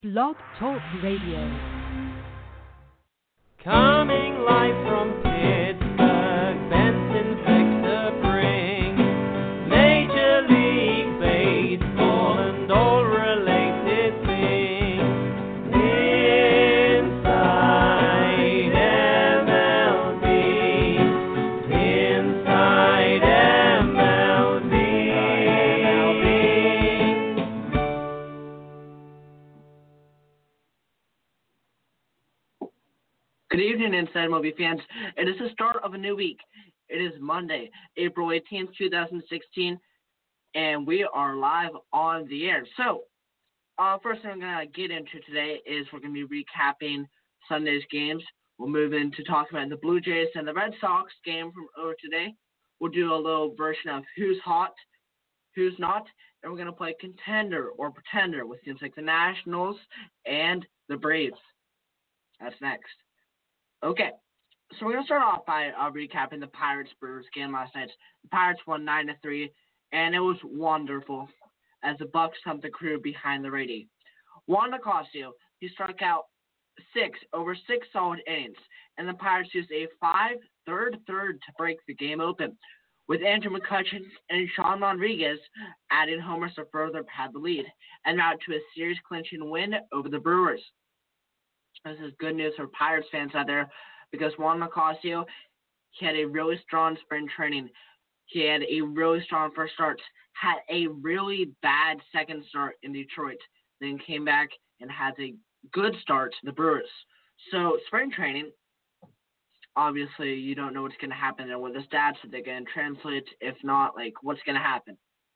Blog Talk Radio. Coming live from Pittsburgh, Benson Victor brings Major League Baseball and all related things. Inside MLB, Inside MLB. Good evening, Inside MLB fans. It is the start of a new week. It is Monday, April 18th, 2016, and we are live on the air. So, first thing I'm going to get into today is we're going to be recapping Sunday's games. We'll move into talking about the Blue Jays and the Red Sox game from earlier today. We'll do a little version of who's hot, who's not, and we're going to play contender or pretender with teams like the Nationals and the Braves. That's next. Okay, so we're going to start off by recapping the Pirates-Brewers game last night. The Pirates won 9-3, and it was wonderful as the Bucks thumped the crew behind the Rady. Juan Nicasio, he struck out over six solid innings, and the Pirates used a third to break the game open, with Andrew McCutchen and Sean Rodriguez adding homers to further pad the lead, and out to a series-clinching win over the Brewers. This is good news for Pirates fans out there because Juan Nicasio, he had a really strong spring training. He had a really strong first start, had a really bad second start in Detroit, then came back and had a good start to the Brewers. So spring training, obviously you don't know what's going to happen there with the stats. Are they going to translate? If not, what's going to happen?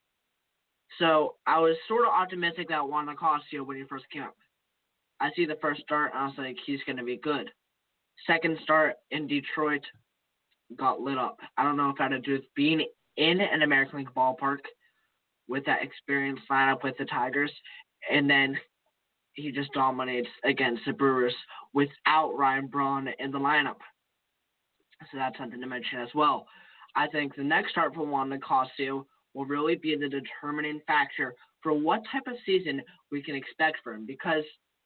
So I was sort of optimistic about Juan Nicasio when he first came up. I see the first start, and I was like, he's going to be good. Second start in Detroit got lit up. I don't know if that had to do with being in an American League ballpark with that experienced lineup with the Tigers, and then he just dominates against the Brewers without Ryan Braun in the lineup. So that's something to mention as well. I think the next start for Juan Nicasio will really be the determining factor for what type of season we can expect from him, because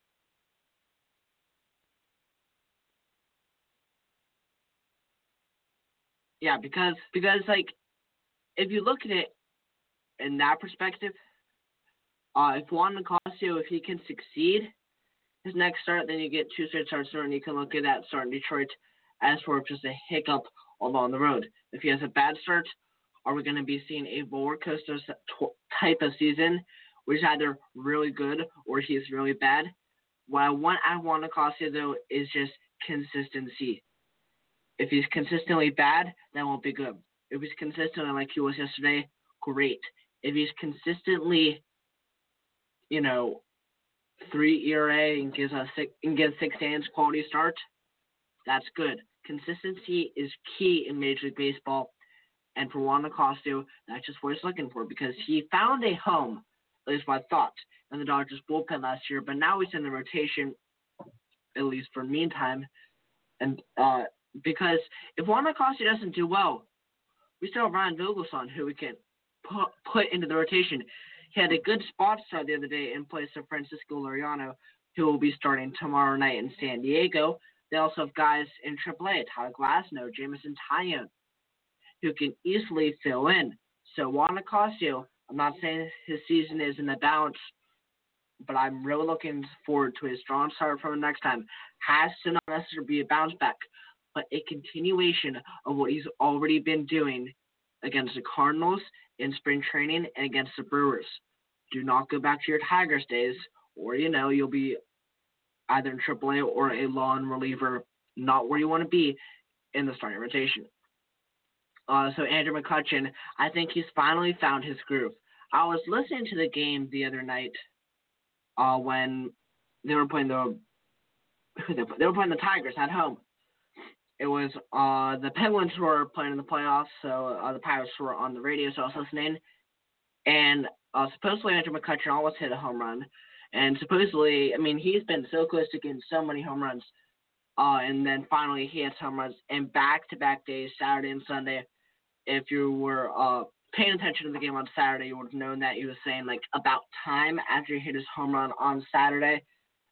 if you look at it in that perspective, if Juan Nicasio, if he can succeed his next start, then you get two straight starts, and you can look at that start in Detroit as for just a hiccup along the road. If he has a bad start, are we going to be seeing a roller coaster type of season, where he's either really good or he's really bad? What I want out of Juan Nicasio, though, is just consistency. If he's consistently bad, that won't be good. If he's consistently like he was yesterday, great. If he's consistently, 3 ERA and gives 6 innings quality start, that's good. Consistency is key in Major League Baseball, and for Juan Nicasio, that's just what he's looking for, because he found a home, at least what I thought, in the Dodgers bullpen last year, but now he's in the rotation, at least for the meantime, and because if Juan Nicasio doesn't do well, we still have Ryan Vogelsong, who we can put into the rotation. He had a good spot start the other day in place of Francisco Liriano, who will be starting tomorrow night in San Diego. They also have guys in AAA, Tyler Glasnow, Jameson Taillon, who can easily fill in. So Juan Nicasio, I'm not saying his season is in the balance, but I'm really looking forward to a strong start from him next time. Has to not necessarily be a bounce back, but a continuation of what he's already been doing against the Cardinals in spring training and against the Brewers. Do not go back to your Tigers days, or, you'll be either in AAA or a lone reliever, not where you want to be in the starting rotation. So Andrew McCutchen, I think he's finally found his groove. I was listening to the game the other night when they were playing the Tigers at home. It was the Penguins who were playing in the playoffs, so the Pirates were on the radio, so I was listening. And supposedly Andrew McCutchen almost hit a home run. And supposedly, he's been so close to getting so many home runs. And then finally he hits home runs in back-to-back days, Saturday and Sunday. If you were paying attention to the game on Saturday, you would have known that he was saying, about time after he hit his home run on Saturday.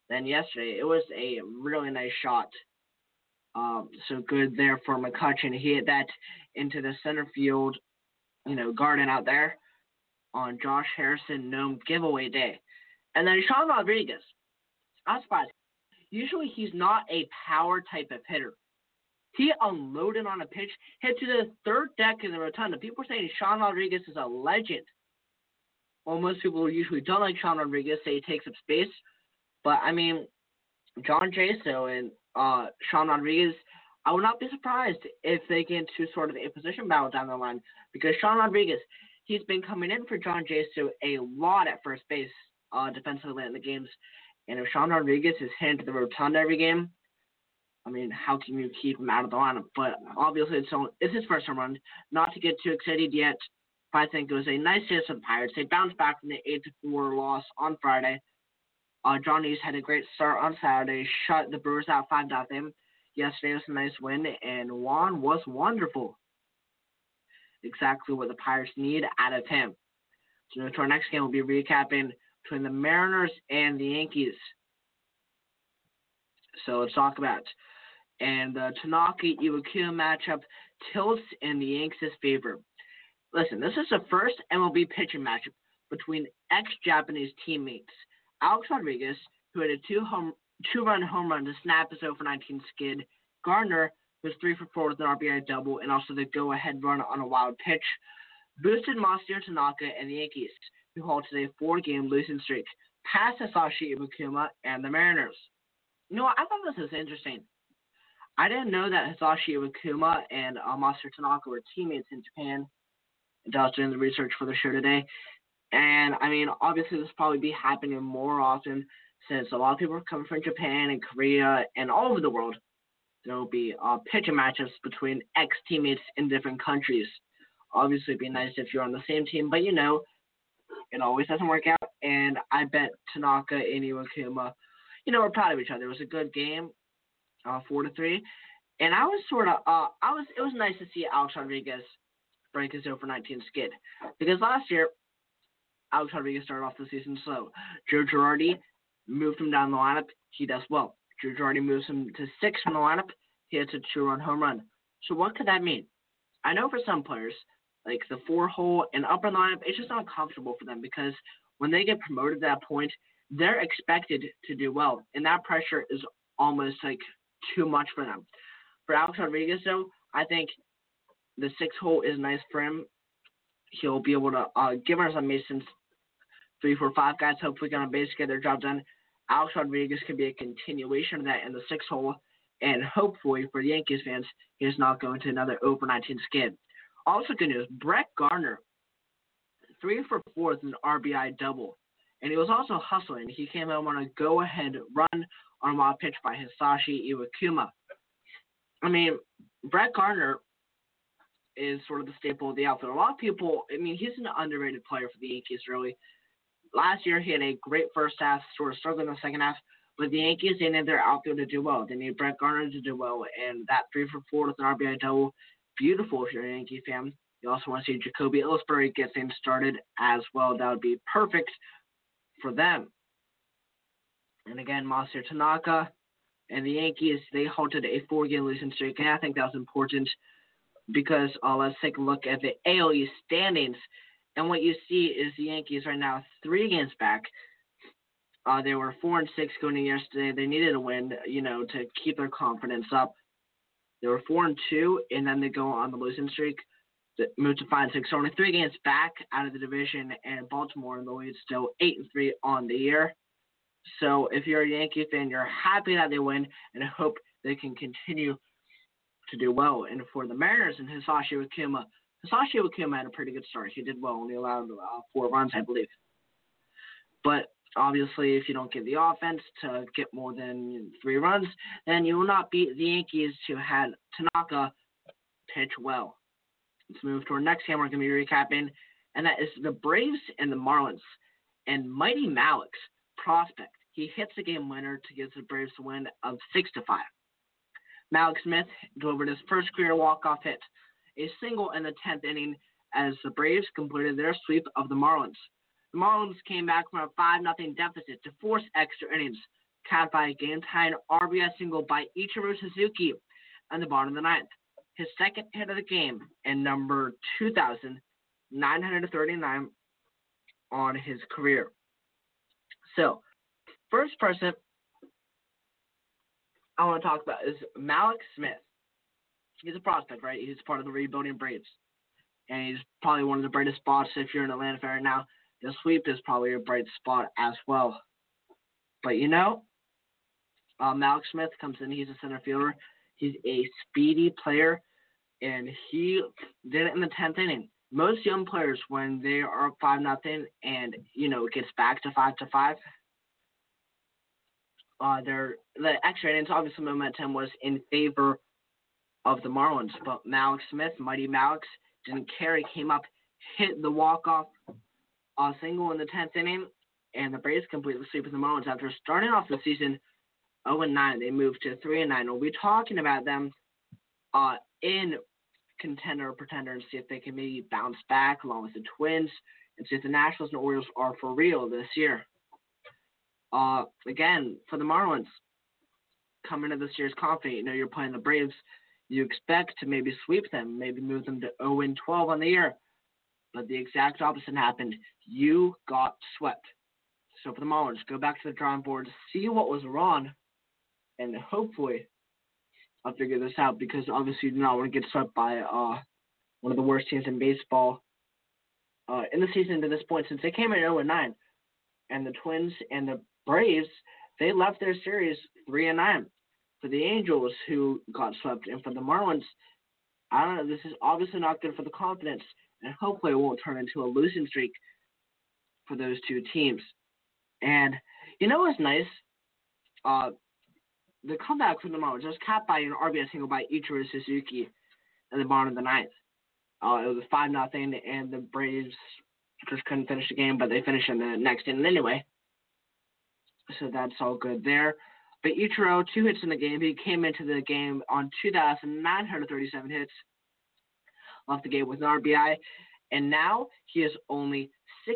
than yesterday. It was a really nice shot. So good there for McCutcheon. He hit that into the center field, garden out there on Josh Harrison Gnome giveaway day. And then Sean Rodriguez. I'm surprised. Usually he's not a power type of hitter. He unloaded on a pitch, hit to the third deck in the rotunda. People are saying Sean Rodriguez is a legend. Well, most people who usually don't like Sean Rodriguez say he takes up space. But, I mean, John Jaso and Sean Rodriguez, I would not be surprised if they get into sort of a position battle down the line. Because Sean Rodriguez, he's been coming in for John Jaso a lot at first base defensively in the games. And if Sean Rodriguez is hitting to the rotunda every game, I mean, how can you keep him out of the lineup? But obviously, it's his first home run. Not to get too excited yet, but I think it was a nice hit for the Pirates. They bounced back from the 8-4 loss on Friday. John East had a great start on Saturday, shut the Brewers out 5-0. Yesterday was a nice win, and Juan was wonderful. Exactly what the Pirates need out of him. So to our next game, we'll be recapping between the Mariners and the Yankees. So let's talk about it. And the Tanaka-Iwakuma matchup tilts in the Yankees' favor. Listen, this is the first MLB pitching matchup between ex-Japanese teammates. Alex Rodriguez, who had a two-run home run to snap his 0-for-19 skid. Gardner, who was 3-for-4 with an RBI double, and also the go-ahead run on a wild pitch, boosted Masahiro Tanaka and the Yankees, who halted a 4-game losing streak, past Hisashi Iwakuma and the Mariners. I thought this was interesting. I didn't know that Hisashi Iwakuma and Masahiro Tanaka were teammates in Japan until I was doing the research for the show today. And, I mean, obviously this will probably be happening more often since a lot of people are coming from Japan and Korea and all over the world. There will be pitching matchups between ex-teammates in different countries. Obviously, it'd be nice if you're on the same team, but, it always doesn't work out. And I bet Tanaka and Iwakuma, we're proud of each other. It was a good game, 4-3. And I was it was nice to see Alex Rodriguez break his 0-for-19 skid. Because last year, Alex Rodriguez started off the season slow. Joe Girardi moved him down the lineup. He does well. Joe Girardi moves him to 6 from the lineup. He hits a 2-run home run. So what could that mean? I know for some players, like the 4-hole and upper lineup, it's just not comfortable for them because when they get promoted at that point, they're expected to do well. And that pressure is almost like too much for them. For Alex Rodriguez, though, I think the 6-hole is nice for him. He'll be able to give us some Masons 3, 4, 5 guys hopefully get on base, get their job done. Alex Rodriguez can be a continuation of that in the 6-hole, and hopefully for the Yankees fans, he's not going to another 0-for-19 skid. Also good news, Brett Gardner, 3-for-4 with an RBI double, and he was also hustling. He came home on a go-ahead run on a wild pitch by Hisashi Iwakuma. I mean, Brett Gardner is sort of the staple of the outfield. A lot of people, he's an underrated player for the Yankees, really. Last year, he had a great first half, sort of struggling in the second half, but the Yankees, they need their outfield to do well. They need Brett Gardner to do well, and that 3-for-4 with an RBI double, beautiful if you're a Yankee fan. You also want to see Jacoby Ellsbury get things started as well. That would be perfect for them. And again, Masahiro Tanaka and the Yankees, they halted a 4-game losing streak, and I think that was important because let's take a look at the AL East standings. And what you see is the Yankees right now 3 games back. They were 4-6 going into yesterday. They needed a win, to keep their confidence up. They were 4-2, and then they go on the losing streak, move to 5-6. So only 3 games back out of the division, and Baltimore in the lead still 8-3 on the year. So if you're a Yankee fan, you're happy that they win, and I hope they can continue to do well. And for the Mariners and Hisashi Iwakuma had a pretty good start. He did well, only allowed 4 runs, I believe. But obviously, if you don't get the offense to get more than 3 runs, then you will not beat the Yankees who had Tanaka pitch well. Let's move to our next game we're going to be recapping, and that is the Braves and the Marlins. And Mighty Malik's prospect, he hits the game winner to give the Braves a win of 6-5. Malik Smith delivered his first career walk-off hit, a single in the 10th inning as the Braves completed their sweep of the Marlins. The Marlins came back from a 5-0 deficit to force extra innings. capped by a game-tying RBI single by Ichiro Suzuki in the bottom of the ninth. His second hit of the game and number 2,939 on his career. So, first person I want to talk about is Mallex Smith. He's a prospect, right? He's part of the rebuilding Braves. And he's probably one of the brightest spots if you're in Atlanta fan right now. The sweep is probably a bright spot as well. But Mallex Smith comes in. He's a center fielder. He's a speedy player, and he did it in the 10th inning. Most young players, when they are up 5-0 and, it gets back to 5-5, the extra innings, obviously momentum was in favor of the Marlins. But Mallex Smith, Mighty Mallex, didn't care. He came up, hit the walk-off single in the 10th inning, and the Braves completely sweeping the Marlins. After starting off the season 0-9, they moved to 3-9. We'll be talking about them in contender or pretender and see if they can maybe bounce back along with the Twins and see if the Nationals and Orioles are for real this year. Again, for the Marlins, coming into this year's confident, you're playing the Braves. You expect to maybe sweep them, maybe move them to 0-12 on the year. But the exact opposite happened. You got swept. So for the Marlins, go back to the drawing board, see what was wrong, and hopefully I'll figure this out, because obviously you do not want to get swept by one of the worst teams in baseball in the season to this point, since they came in 0-9. And the Twins and the Braves, they left their series 3-9. For the Angels, who got swept, and for the Marlins, I don't know, this is obviously not good for the confidence, and hopefully it won't turn into a losing streak for those two teams. And what's nice? The comeback from the Marlins was capped by an RBI single by Ichiro Suzuki in the bottom of the ninth. It was 5-0, and the Braves just couldn't finish the game, but they finished in the next inning anyway. So that's all good there. But Ichiro, 2 hits in the game. He came into the game on 2,937 hits, left the game with an RBI, and now he is only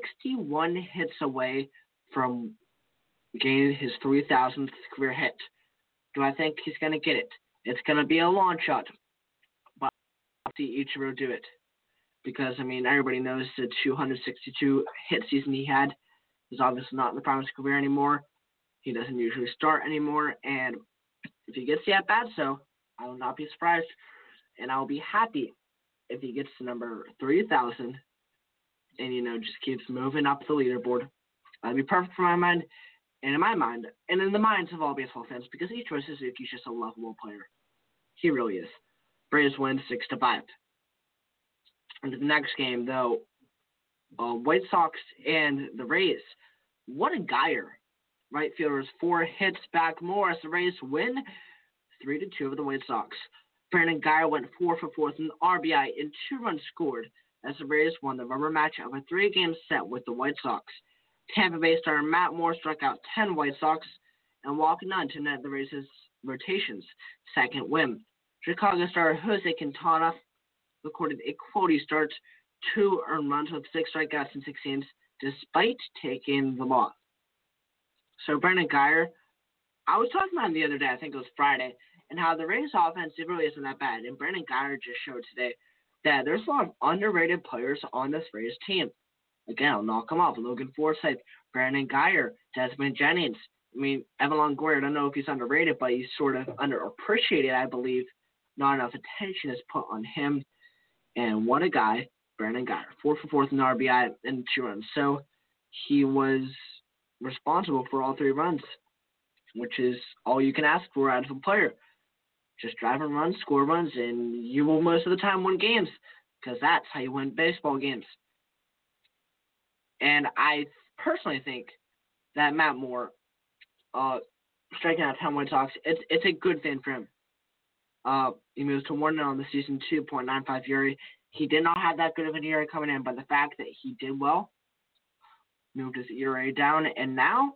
61 hits away from getting his 3,000th career hit. Do I think he's going to get it? It's going to be a long shot, but I'll see Ichiro do it. Because, everybody knows the 262 hit season he had is obviously not in the prime of his career anymore. He doesn't usually start anymore, and if he gets the at-bat, I will not be surprised, and I will be happy if he gets to number 3,000 and, just keeps moving up the leaderboard. That'd be perfect for my mind, and in my mind, and in the minds of all baseball fans, because Ichiro Suzuki is just a lovable player. He really is. Braves win 6-5. And the next game, though, White Sox and the Rays. What a Geyer. Right fielders 4 hits back more as the Rays win 3-2 over the White Sox. Brandon Geyer went 4 for 4 with an RBI and 2 runs scored as the Rays won the rubber match of a 3-game set with the White Sox. Tampa Bay starter Matt Moore struck out 10 White Sox and walked 9 to net the Rays' rotation's second win. Chicago starter Jose Quintana recorded a quality start, 2 earned runs with 6 strikeouts in 6 innings, despite taking the loss. So Brandon Geyer, I was talking about him the other day, I think it was Friday, and how the Rays offense really isn't that bad. And Brandon Geyer just showed today that there's a lot of underrated players on this Rays team. Again, I'll knock them off. Logan Forsythe, Brandon Geyer, Desmond Jennings. Evan Longoria, I don't know if he's underrated, but he's sort of underappreciated, I believe. Not enough attention is put on him. And what a guy, Brandon Geyer. 4 for 4 with an RBI and 2 runs. So he was responsible for all 3 runs, which is all you can ask for out of a player. Just drive and run, score runs, and you will most of the time win games, because that's how you win baseball games. And I personally think that Matt Moore striking out 10 White Sox, it's a good thing for him. He moves to 1-0 on the season, 2.95 ERA. He did not have that good of an ERA coming in, but the fact that he did well moved his ERA down, and now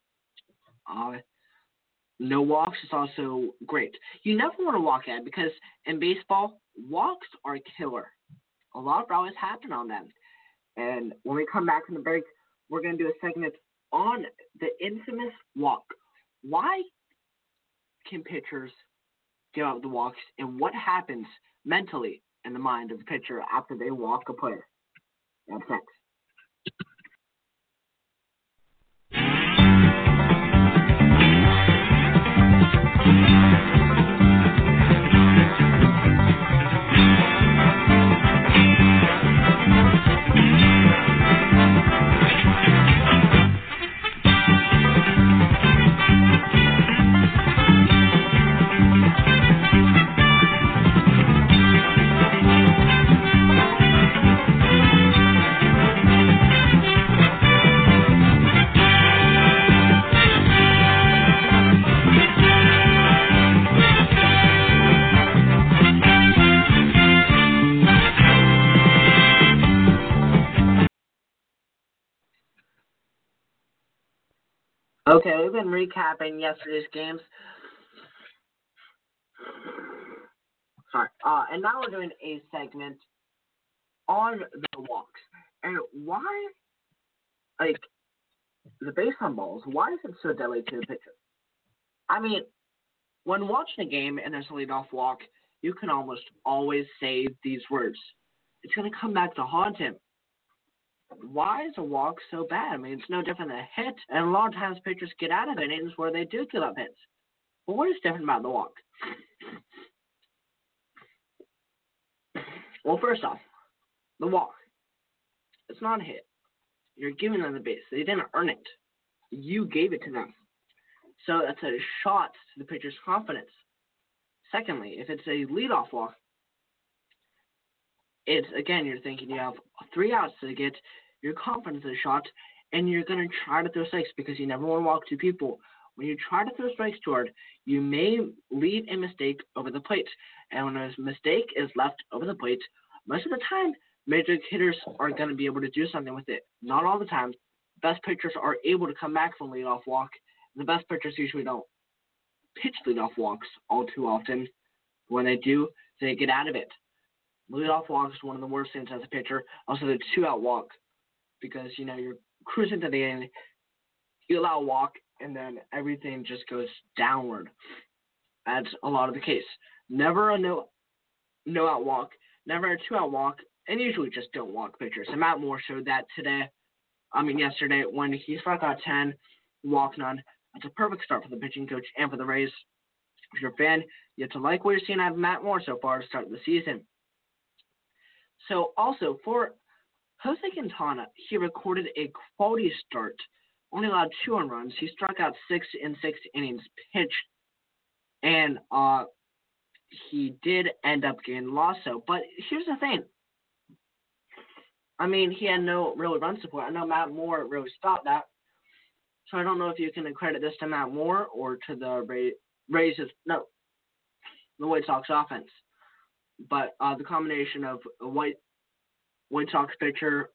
no walks is also great. You never want to walk at, because in baseball, walks are killer. A lot of rallies happen on them. And when we come back from the break, we're going to do a segment on the infamous walk. why can pitchers give up the walks, and what happens mentally in the mind of a pitcher after they walk a player? That's next. Okay, we've been recapping yesterday's games. Sorry. And now we're doing a segment on the walks. And why, like, the base on balls, why is it so deadly to the pitcher? I mean, when watching a game and there's a leadoff walk, you can almost always say these words. It's going to come back to haunt him. Why is a walk so bad? I mean, it's no different than a hit, and a lot of times pitchers get out of innings where they do give up hits. But what is different about the walk? Well, first off, the walk. It's not a hit. You're giving them the base. They didn't earn it. You gave it to them. So that's a shot to the pitcher's confidence. Secondly, if it's a leadoff walk, it's, again, you're thinking you have 3 outs to get your confidence is shot, and you're going to try to throw strikes because you never want to walk 2 people. When you try to throw strikes toward, you may leave a mistake over the plate. And when a mistake is left over the plate, most of the time, major league hitters are going to be able to do something with it. Not all the time. The best pitchers are able to come back from leadoff walk. The best pitchers usually don't pitch leadoff walks all too often. When they do, they get out of it. Leadoff walk is one of the worst things as a pitcher. Also, the 2-out walk, because, you know, you're cruising to the end, you allow a walk, and then everything just goes downward. That's a lot of the case. Never a no-out walk, never a 2-out walk, and usually just don't walk pitchers. And Matt Moore showed that yesterday, when he struck out 10, walked none. That's a perfect start for the pitching coach and for the Rays. If you're a fan, you have to like what you're seeing out of Matt Moore so far to start the season. So, also, for Jose Quintana, he recorded a quality start, only allowed 2 earned runs. He struck out 6 in 6 innings pitched, and he did end up getting lost. So, but here's the thing. I mean, he had no really run support. I know Matt Moore really stopped that. So I don't know if you can credit this to Matt Moore or to the the White Sox offense. But the combination of a White Sox pitcher,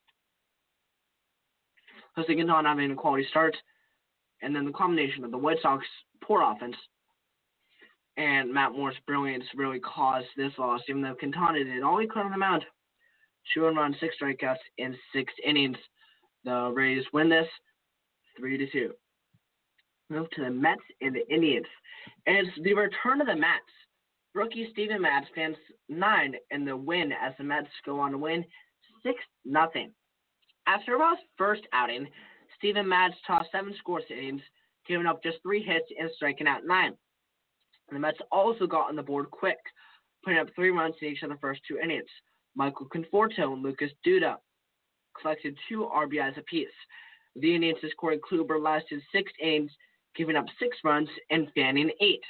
Jose Quintana having a quality start, and then the combination of the White Sox poor offense and Matt Moore's brilliance really caused this loss, even though Quintana did all he could on the mound. 2 earned runs, 6 strikeouts in 6 innings. The Rays win this 3-2. Move to the Mets and the Indians. And it's the return of the Mets. Rookie Steven Matz stands 9 in the win as the Mets go on to win 6-0. After Ross' first outing, Steven Matz tossed 7 scoreless innings, giving up just 3 hits and striking out 9. And the Mets also got on the board quick, putting up 3 runs in each of the first 2 innings. Michael Conforto and Lucas Duda collected 2 RBIs apiece. The Indians' Corey Kluber lasted 6 innings, giving up 6 runs and fanning 8.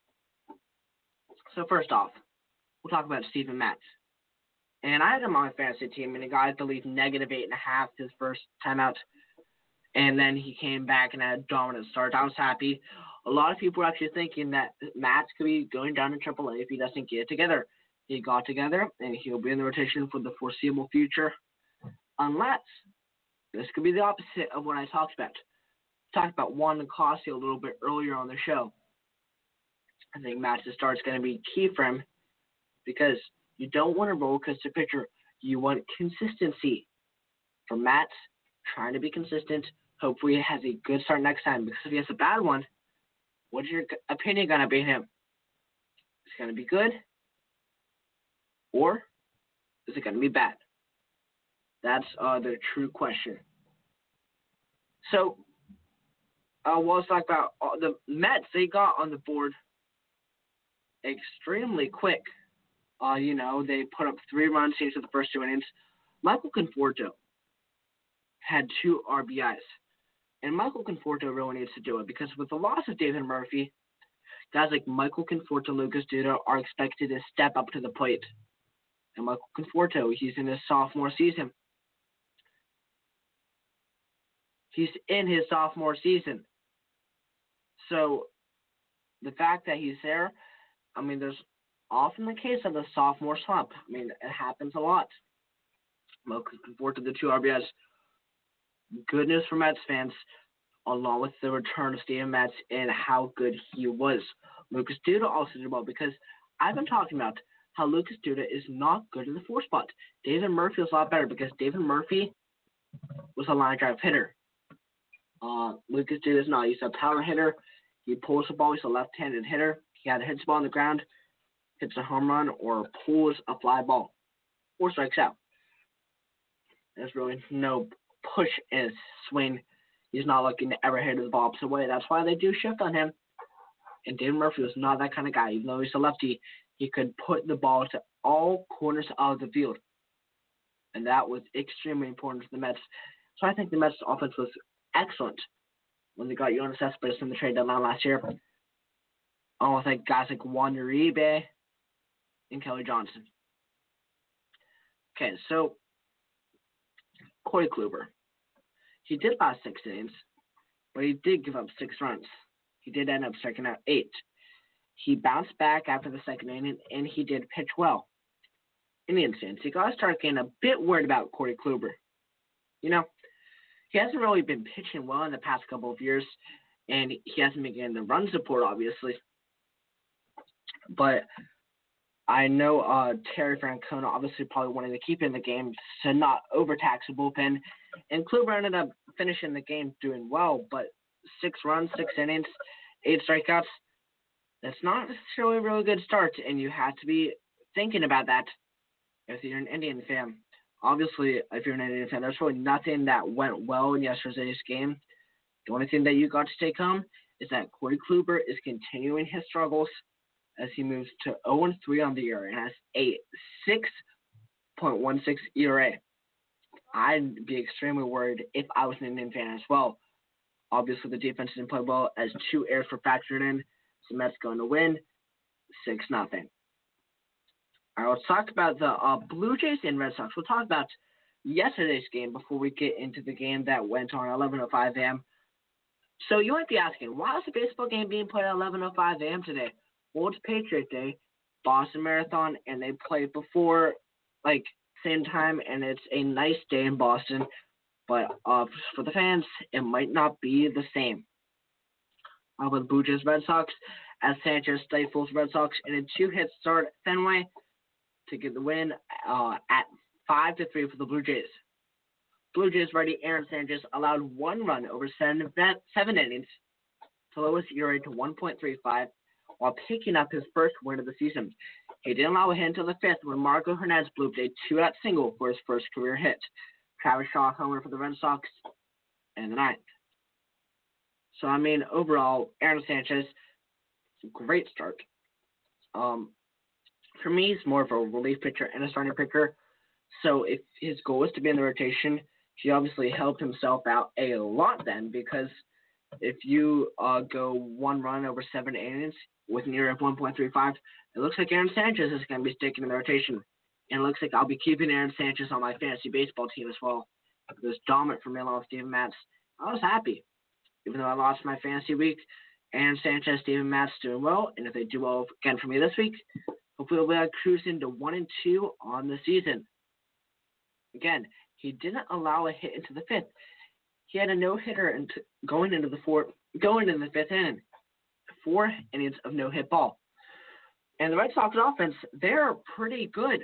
So first off, we'll talk about Steven Matz. And I had him on my fantasy team, and he got, I believe, -8.5 his first time out. And then he came back and had a dominant start. I was happy. A lot of people were actually thinking that Matz could be going down to AAA if he doesn't get it together. He got together, and he'll be in the rotation for the foreseeable future. Unless, this could be the opposite of what I talked about. I talked about Juan Nicasio a little bit earlier on the show. I think Matz's start is going to be key for him because you don't want a roller coaster pitcher. You want consistency. For Matz, trying to be consistent. Hopefully he has a good start next time, because if he has a bad one, What's your opinion going to be him? Is it going to be good? Or is it going to be bad? That's the true question. So, let's talk about the Mets. They got on the board extremely quick. They put up 3 runs into the first 2 innings. Michael Conforto had 2 RBIs. And Michael Conforto really needs to do it because with the loss of David Murphy, guys like Michael Conforto and Lucas Duda are expected to step up to the plate. And Michael Conforto, he's in his sophomore season. So the fact that he's there, there's often the case of the sophomore slump. It happens a lot. Michael Conforto, the 2 RBIs. Good news for Mets fans, along with the return of Steven Matz and how good he was. Lucas Duda also did well because I've been talking about how Lucas Duda is not good in the 4 spot. David Murphy was a lot better because David Murphy was a line drive hitter. Lucas Duda is not. He's a power hitter. He pulls the ball. He's a left-handed hitter. He either hits the ball on the ground, hits a home run, or pulls a fly ball, or strikes out. There's really no push in his swing. He's not looking to ever hit the ball opposite way. That's why they do shift on him. And David Murphy was not that kind of guy. Even though he's a lefty, he could put the ball to all corners of the field. And that was extremely important to the Mets. So I think the Mets' offense was excellent when they got Yoenis Cespedes in the trade deadline last year. I think guys like Juan Uribe and Kelly Johnson. Okay, so Corey Kluber. He did last 6 innings, but he did give up 6 runs. He did end up striking out 8. He bounced back after the 2nd inning, and he did pitch well. Indians fans, you got to start getting a bit worried about Corey Kluber. He hasn't really been pitching well in the past couple of years, and he hasn't been getting the run support, obviously. But I know Terry Francona obviously probably wanted to keep in the game to not overtax the bullpen. And Kluber ended up finishing the game doing well, but 6 runs, 6 innings, 8 strikeouts, that's not necessarily a really good start, and you have to be thinking about that if you're an Indian fan. Obviously, if you're an Indian fan, there's really nothing that went well in yesterday's game. The only thing that you got to take home is that Corey Kluber is continuing his struggles as he moves to 0-3 on the year and has a 6.16 ERA. I'd be extremely worried if I was an Indian fan as well. Obviously, the defense didn't play well as 2 errors were factored in. So the Mets going to win 6-0. All right, let's talk about the Blue Jays and Red Sox. We'll talk about yesterday's game before we get into the game that went on 11:05 a.m. So you might be asking, why is the baseball game being played at 11:05 a.m. today? Well, it's Patriot Day, Boston Marathon, and they play before, same time, and it's a nice day in Boston. But for the fans, it might not be the same. With Blue Jays Red Sox, as Sanchez stifles Red Sox in a 2-hit start at Fenway to get the win at 5-3 for the Blue Jays. Blue Jays righty Aaron Sanchez allowed 1 run over 7 innings to lower his ERA to 1.35 while picking up his first win of the season. He didn't allow a hit until the 5th when Marco Hernandez blew a 2-out single for his first career hit. Travis Shaw homer for the Red Sox in the 9th. So, overall, Aaron Sanchez, great start. For me, he's more of a relief pitcher and a starting pitcher. So if his goal is to be in the rotation, he obviously helped himself out a lot then, because if you go 1 run over 7 innings with an ERA of 1.35, it looks like Aaron Sanchez is going to be sticking in the rotation. And it looks like I'll be keeping Aaron Sanchez on my fantasy baseball team as well. It was dominant for me along with Steven Matz. I was happy. Even though I lost my fantasy week, Aaron Sanchez, Steven Matz doing well. And if they do well again for me this week, hopefully we'll be cruising to 1-2 on the season. Again, he didn't allow a hit into the 5th. He had a no-hitter going into the 5th inning. 4 innings of no-hit ball. And the Red Sox offense, they're pretty good.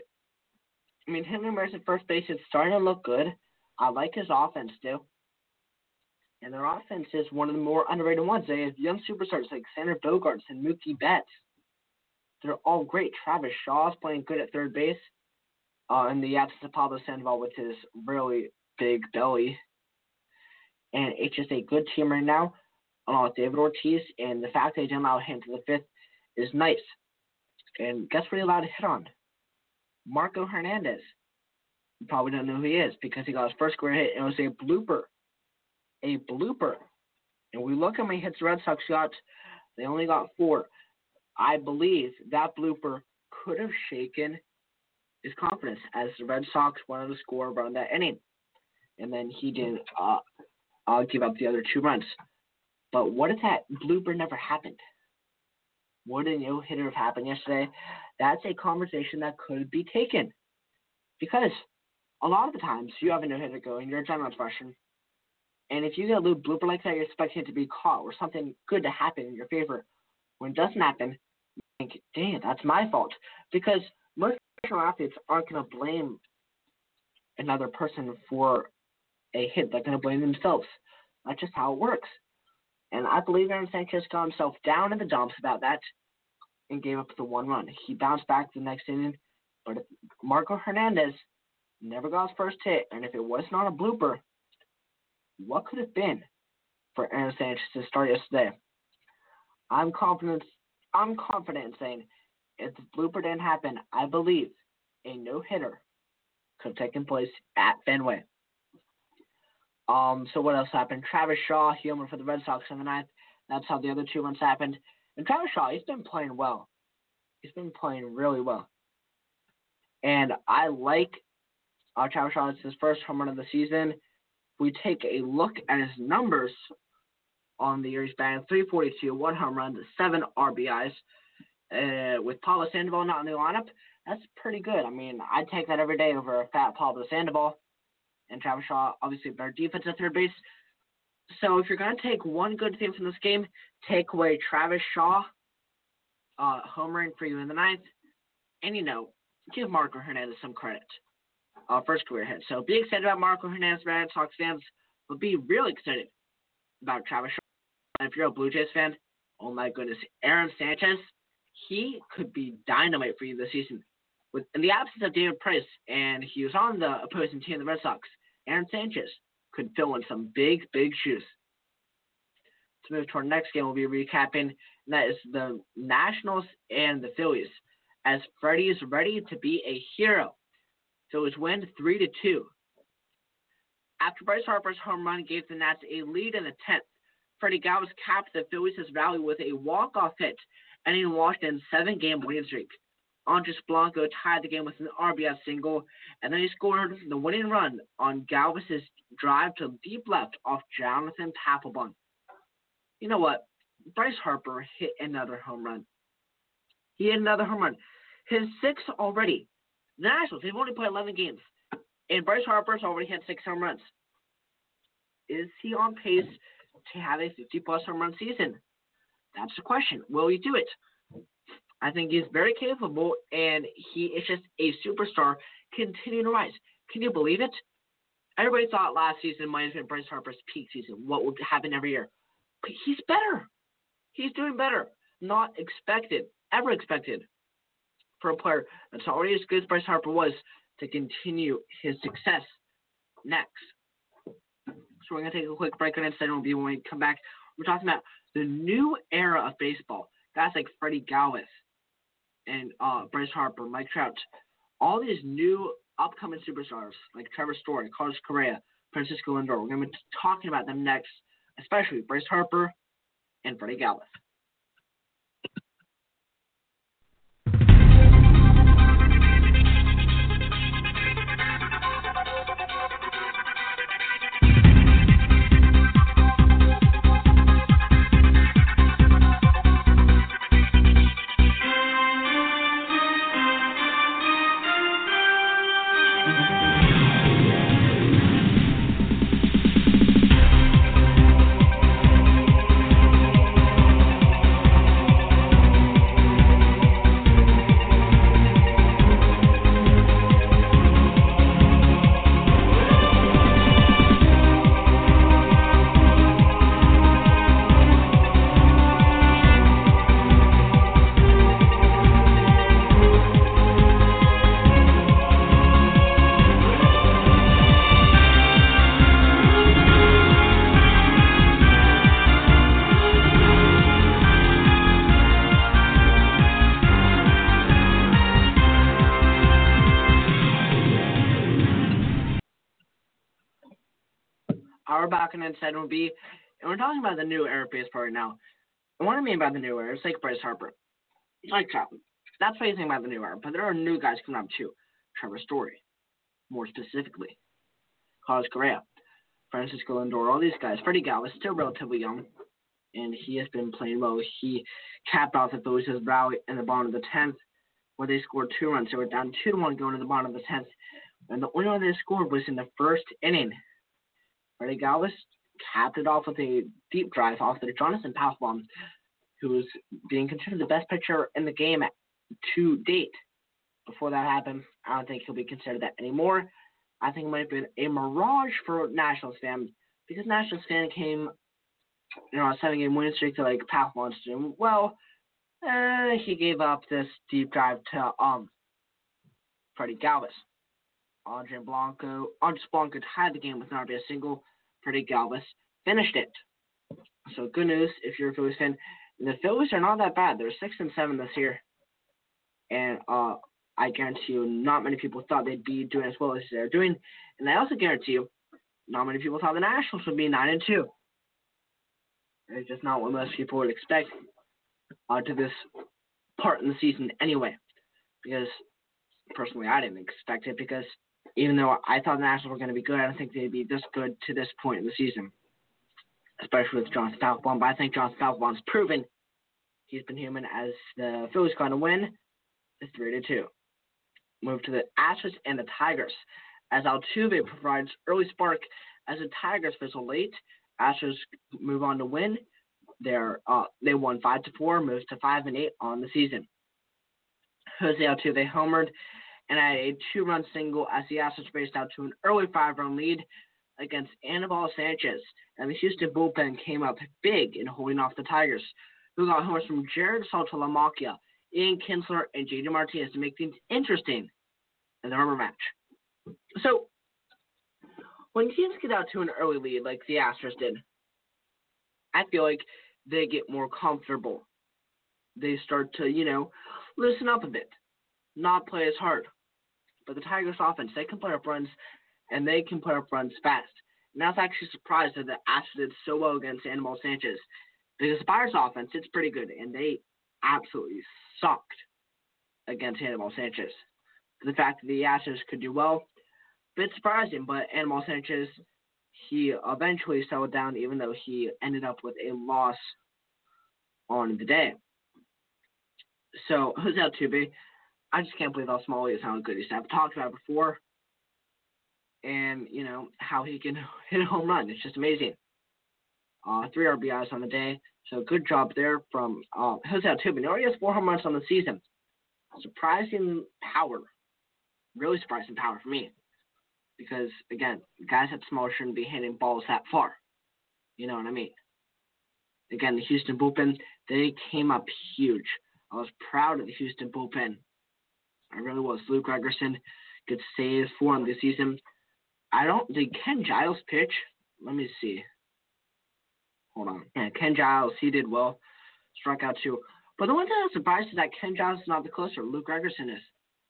Henry Ramirez at first base is starting to look good. I like his offense too. And their offense is one of the more underrated ones. They have young superstars like Xander Bogaerts and Mookie Betts. They're all great. Travis Shaw's playing good at third base. In the absence of Pablo Sandoval with his really big belly. And it's just a good team right now, along with David Ortiz. And the fact they didn't allow him to the fifth is nice. And guess what he allowed to hit on? Marco Hernandez. You probably don't know who he is because he got his first career hit, and it was a blooper. A blooper. And we look at how many hits the Red Sox got. They only got 4. I believe that blooper could have shaken his confidence as the Red Sox wanted to score around that inning. And then he didn't give up the other 2 runs. But what if that blooper never happened? Would a no-hitter have happened yesterday? That's a conversation that could be taken. Because a lot of the times you have a no-hitter going, you're a general freshman. And if you get a little blooper like that, you're expecting it to be caught or something good to happen in your favor. When it doesn't happen, you think, dang, that's my fault. Because most professional athletes aren't going to blame another person for a hit. They're going to blame themselves. That's just how it works. And I believe Aaron Sanchez got himself down in the dumps about that and gave up the 1 run. He bounced back the next inning, but Marco Hernandez never got his first hit. And if it was not a blooper, what could have been for Aaron Sanchez to start yesterday? I'm confident in saying if the blooper didn't happen, I believe a no-hitter could have taken place at Fenway. So what else happened? Travis Shaw, he homered for the Red Sox in the 9th. That's how the other 2 runs happened. And Travis Shaw, he's been playing well. He's been playing really well. And I like Travis Shaw. It's his first home run of the season. If we take a look at his numbers on the year, he's batting .342, 1 home run, 7 RBIs. With Pablo Sandoval not in the lineup, that's pretty good. I mean, I'd take that every day over a fat Pablo Sandoval. And Travis Shaw, obviously, better defense at third base. So if you're going to take one good thing from this game, take away Travis Shaw homering for you in the 9th. And, give Marco Hernandez some credit. First career hit. So be excited about Marco Hernandez, Red Sox fans, but be really excited about Travis Shaw. And if you're a Blue Jays fan, oh my goodness, Aaron Sanchez, he could be dynamite for you this season. In the absence of David Price, and he was on the opposing team, the Red Sox, Aaron Sanchez could fill in some big, big shoes. To move to our next game, we'll be recapping, and that is the Nationals and the Phillies, as Freddie is ready to be a hero. Phillies win 3-2. After Bryce Harper's home run gave the Nats a lead in the 10th, Freddie Galvis capped the Phillies' rally with a walk-off hit, ending Washington's 7-game winning streak. Andres Blanco tied the game with an RBI single, and then he scored the winning run on Galvis' drive to deep left off Jonathan Papelbon. You know what? Bryce Harper hit another home run. He hit another home run. His 6th already. The Nationals, they've only played 11 games, and Bryce Harper's already hit 6 home runs. Is he on pace to have a 50-plus home run season? That's the question. Will he do it? I think he's very capable, and he is just a superstar continuing to rise. Can you believe it? Everybody thought last season might have been Bryce Harper's peak season, what would happen every year. But he's better. He's doing better. Not expected, ever expected, for a player that's already as good as Bryce Harper was to continue his success next. So we're going to take a quick break on it, and when we come back, we're talking about the new era of baseball. Guys like Freddie Galvis and Bryce Harper, Mike Trout, all these new upcoming superstars like Trevor Story, Carlos Correa, Francisco Lindor. We're going to be talking about them next, especially Bryce Harper and Freddie Galvis. back on Inside MLB, and we're talking about the new era baseball right now. And what I mean by the new era is like Bryce Harper, like Trout. That's what you think about the new era. But there are new guys coming up too. Trevor Story, more specifically. Carlos Correa, Francisco Lindor, all these guys. Freddie Galvis, still relatively young, and he has been playing well. He capped off the Phillies' rally in the bottom of the 10th, where they scored 2 runs. They were down 2-1 going to the bottom of the 10th, and the only one they scored was in the first inning. Freddie Galvis capped it off with a deep drive off the Jonathan Papelbon, who was being considered the best pitcher in the game to date. Before that happened, I don't think he'll be considered that anymore. I think it might have been a mirage for Nationals fan, because Nationals fan came, a 7-game winning streak to like Papelbon's doing well. He gave up this deep drive to Freddie Galvis. Andres Blanco tied the game with an RBI single. Freddie Galvis finished it. So good news if you're a Phillies fan. The Phillies are not that bad. They're 6-7 this year, and I guarantee you, not many people thought they'd be doing as well as they're doing. And I also guarantee you, not many people thought the Nationals would be 9-2. It's just not what most people would expect to this part in the season anyway. Because personally, I didn't expect it, because even though I thought the Nationals were going to be good, I don't think they'd be this good to this point in the season, especially with Jonathan Papelbon. But I think Jonathan Papelbon's proven he's been human, as the Phillies got a win. It's 3-2. Move to the Astros and the Tigers, as Altuve provides early spark as the Tigers fizzle late. Astros move on to win. They won 5-4, moves to 5-8 on the season. Jose Altuve homered and had a 2-run single as the Astros raced out to an early 5-run lead against Anibal Sanchez, and the Houston bullpen came up big in holding off the Tigers, who got homers from Jared Saltalamacchia, Ian Kinsler, and J.D. Martinez to make things interesting in the rubber match. So, when teams get out to an early lead like the Astros did, I feel like they get more comfortable. They start to, loosen up a bit, not play as hard. But the Tigers' offense, they can play up runs, and they can play up runs fast. And I was actually surprised that the Astros did so well against Anibal Sanchez, because the Pirates' offense, it's pretty good, and they absolutely sucked against Anibal Sanchez. The fact that the Astros could do well, a bit surprising, but Anibal Sanchez, he eventually settled down, even though he ended up with a loss on the day. So, Jose Altuve, I just can't believe how small he is, how good he is. I've talked about it before, and, how he can hit a home run. It's just amazing. 3 RBIs on the day, so good job there from Jose Altuve. He already has 4 home runs on the season. Surprising power. Really surprising power for me. Because, again, guys that small shouldn't be hitting balls that far. You know what I mean? Again, the Houston bullpen, they came up huge. I was proud of the Houston bullpen. I really was. Luke Gregerson gets saved 4 on the season. Did Ken Giles pitch? Let me see. Hold on. Yeah, Ken Giles, he did well. Struck out 2. But the one thing I was surprised is that Ken Giles is not the closer. Luke Gregerson is.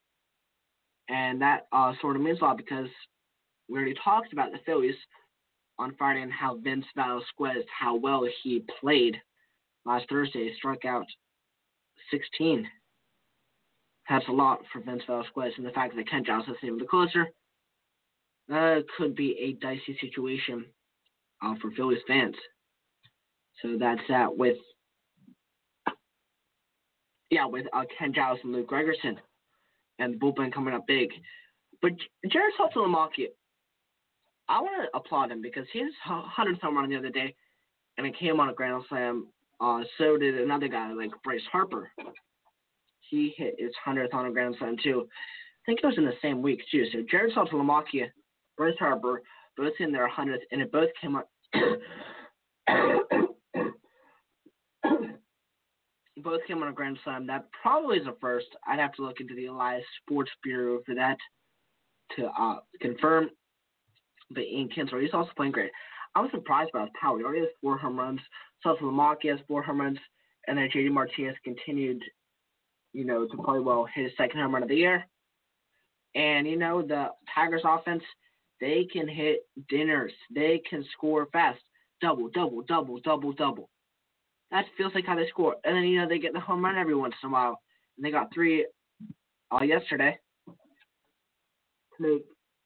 And that sort of means a lot, because we already talked about the Phillies on Friday and how Vince Velasquez, how well he played last Thursday. Struck out 16. That's a lot for Vince Velasquez, and the fact that Ken Giles isn't even the closer could be a dicey situation for Phillies fans. So that's that with Ken Giles and Luke Gregerson, and the bullpen coming up big. But Jared Saltalamacchia, I want to applaud him, because he hit his 100th home run the other day, and it came on a grand slam. So did another guy like Bryce Harper. He hit his 100th on a grand slam too. I think it was in the same week too. So Jared Saltalamacchia, Bryce Harper, both in their 100th, and it both came up. Both came on a grand slam. That probably is a first. I'd have to look into the Elias Sports Bureau for that to confirm. But Ian Kinsler, he's also playing great. I was surprised by his power. He already has 4 home runs. Saltalamacchia has 4 home runs, and then J.D. Martinez continued, to play well. His 2nd home run of the year. And the Tigers' offense, They can hit dingers. They can score fast. Double, double, double, double, double. That feels like how they score. And then, they get the home run every once in a while. And they got 3 yesterday to make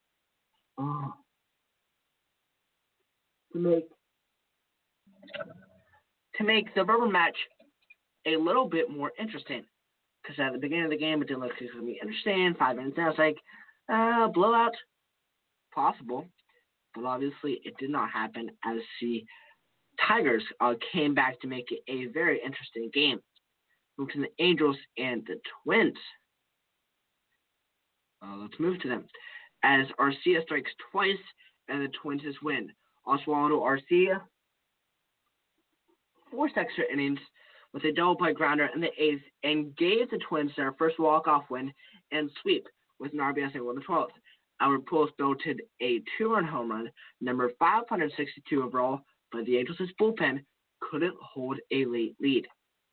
to make the rubber match a little bit more interesting. Because at the beginning of the game, it didn't look like it was going to be interesting. 5 minutes in, I was like, blowout, possible. But obviously, it did not happen as the Tigers came back to make it a very interesting game between the Angels and the Twins. Let's move to them. As Arcia strikes twice and the Twins win. Oswaldo Arcia forced extra innings with a double play grounder in the 8th and gave the Twins their first walk-off win and sweep with an RBI single in the 12th. Albert Pujols belted a 2-run home run, number 562 overall, but the Angels' bullpen couldn't hold a late lead.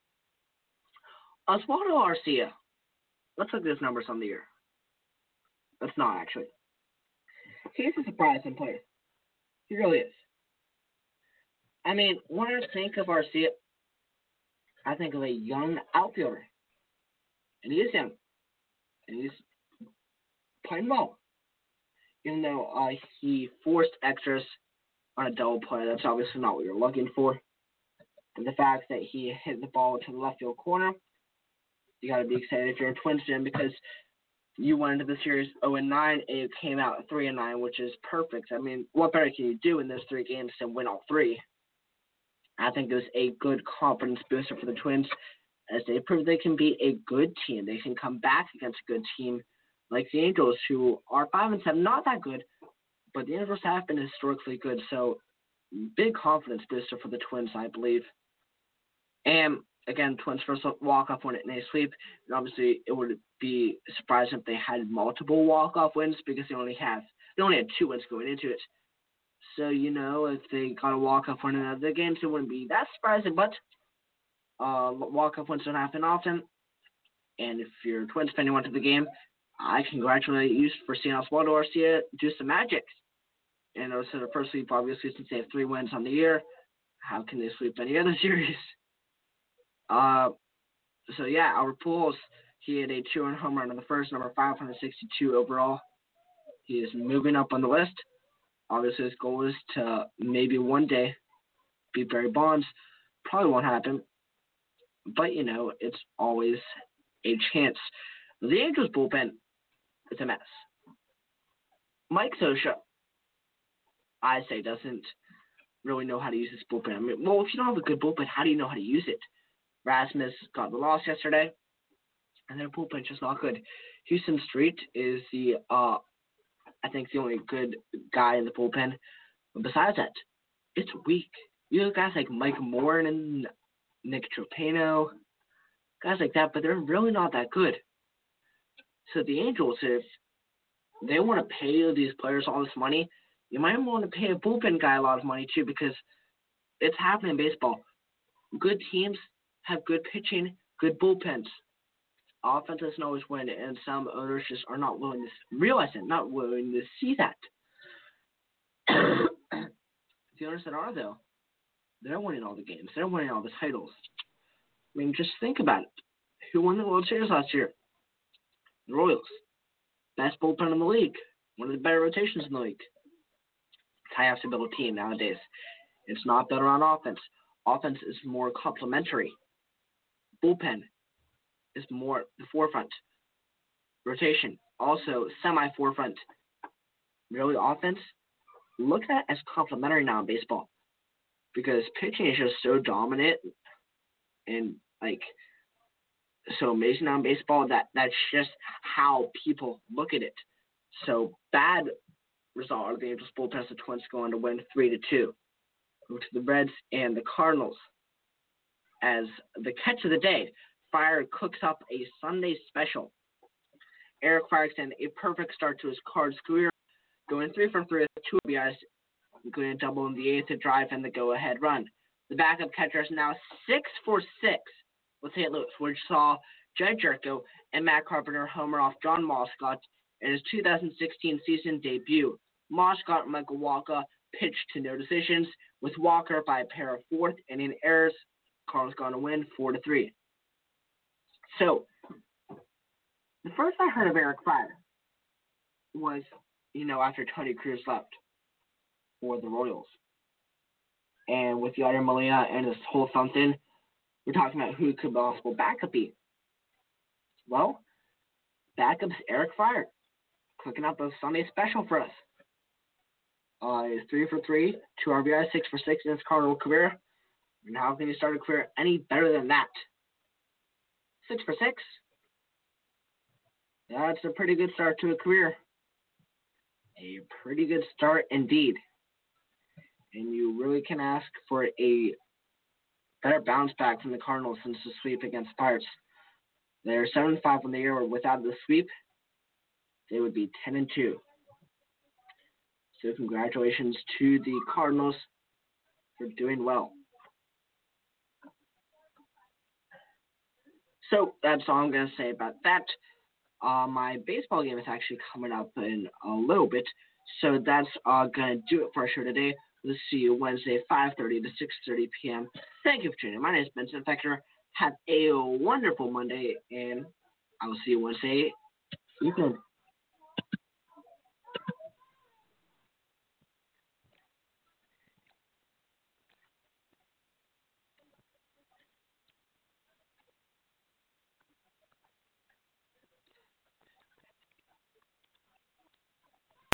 Oswaldo Arcia, let's look at his numbers on the year. Let's not, actually. He's a surprising player. He really is. I mean, when I think of Arcia, I think of a young outfielder. And he is young. And he's playing well. Even though he forced extras on a double play, that's obviously not what you're looking for. And the fact that he hit the ball to the left field corner, you got to be excited if you're a Twins fan because you went into the series 0-9 and you came out 3-9, which is perfect. I mean, what better can you do in those 3 games than win all 3? I think it was a good confidence booster for the Twins as they proved they can be a good team. They can come back against a good team like the Angels, who are 5-7, not that good, but the Angels have been historically good. So, big confidence booster for the Twins, I believe. And again, Twins first walk-off win in a sweep. And obviously, it would be surprising if they had multiple walk-off wins because they only had 2 wins going into it. So, if they got a walk-off win in other games, it wouldn't be that surprising. But walk-off wins don't happen often. And if you're a Twins fan and went to the game, I congratulate you for seeing Oswaldo Arcia do some magic. And also the first sweep, obviously, since they have 3 wins on the year, how can they sweep any other series? So, yeah, Albert Pujols, he had a 2-run home run in the first, number 562 overall. He is moving up on the list. Obviously, his goal is to maybe one day beat Barry Bonds. Probably won't happen. But, it's always a chance. The Angels bullpen is a mess. Mike Scioscia, I say, doesn't really know how to use his bullpen. I mean, well, if you don't have a good bullpen, how do you know how to use it? Rasmus got the loss yesterday, and their bullpen's just not good. Houston Street is the only good guy in the bullpen. But besides that, it's weak. You have guys like Mike Morin and Nick Tropano, guys like that, but they're really not that good. So the Angels, if they want to pay these players all this money, you might want to pay a bullpen guy a lot of money too because it's happening in baseball. Good teams have good pitching, good bullpens. Offense doesn't always win, and some owners just are not willing to realize it, not willing to see that. The owners that are, though, they're winning all the games. They're winning all the titles. I mean, just think about it. Who won the World Series last year? The Royals. Best bullpen in the league. One of the better rotations in the league. It's how you have to build a team nowadays. It's not better on offense. Offense is more complementary. Bullpen is more the forefront. Rotation, also semi-forefront. Really, offense, look at it as complementary now in baseball. Because pitching is just so dominant and, so amazing now in baseball that's just how people look at it. So, bad result of the Angels bullpen as the Twins go on to win 3-2. Go to the Reds and the Cardinals. As the catch of the day, Fire cooks up a Sunday special. Eric Fire extended a perfect start to his Cards career, going 3 for 3 with 2 RBIs, including a double in the 8th to drive in the go-ahead run. The backup catcher is now 6 for 6 with St. Louis, which saw Jed Jerko and Matt Carpenter homer off John Moscott in his 2016 season debut. Moss got Michael Walker pitched to no decisions, with Walker by a pair of fourth inning errors. Cardinals going to win 4-3. So, the first I heard of Eric Fryer was, after Tony Cruz left for the Royals. And with Yadier Molina and this whole something, we're talking about who could possible backup be. Well, backup's Eric Fryer, cooking up a Sunday special for us. He's 3 for 3, 2 RBI, 6 for 6 in his Cardinal career. And how can you start a career any better than that? 6 for 6? That's a pretty good start to a career. A pretty good start indeed. And you really can ask for a better bounce back from the Cardinals since the sweep against Pirates. They're 7-5 on the year. Without the sweep, they would be 10-2. So congratulations to the Cardinals for doing well. So that's all I'm going to say about that. My baseball game is actually coming up in a little bit. So that's going to do it for our show today. We'll see you Wednesday, 5:30 to 6:30 p.m. Thank you for tuning in. My name is Benson Fector. Have a wonderful Monday, and I will see you Wednesday evening.